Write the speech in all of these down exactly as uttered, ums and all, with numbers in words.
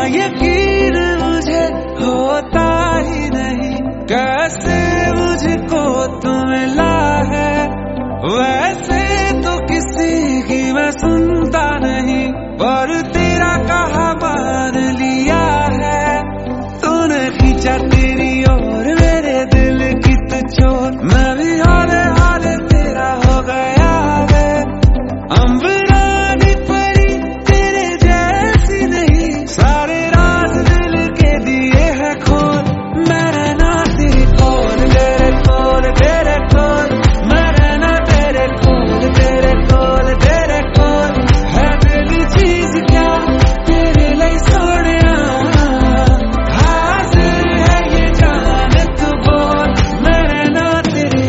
यकीन मुझे होता ही नहीं, कैसे मुझको तू मिला है। वैसे तो किसी की मैं सुनता नहीं, पर तेरा कहा मान लिया है। तूने खींचा तेरी ओर मेरे दिल की तू चोर, मैं भी हाले हाले तेरा हो गया है। अम्बरानी परी तेरे जैसी नहीं, सारे राज दिल के दिए है खोल। मैं रहना तेरे खोल, तेरे खोल, तेरे खोल, मैं रहना तेरे खोल, तेरे खोल, तेरे खोल। है दिल चीज क्या तेरे लिए सोनिया, हाजिर है ये जान तू बोल। मैं रहना तेरे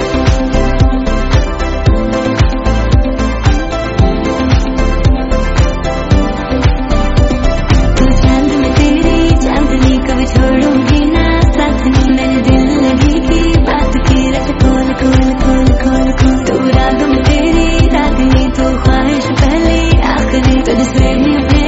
तू चांद में तेरी चांदनी कभी छोड़ूंगी ना साथ में। मैंने दिल लगी की बात की रट खोल खोल खोल खोल खोल। तू राग में तेरी रागनी, तू ख्वाहिश पहली आखिरी, तुझसे ही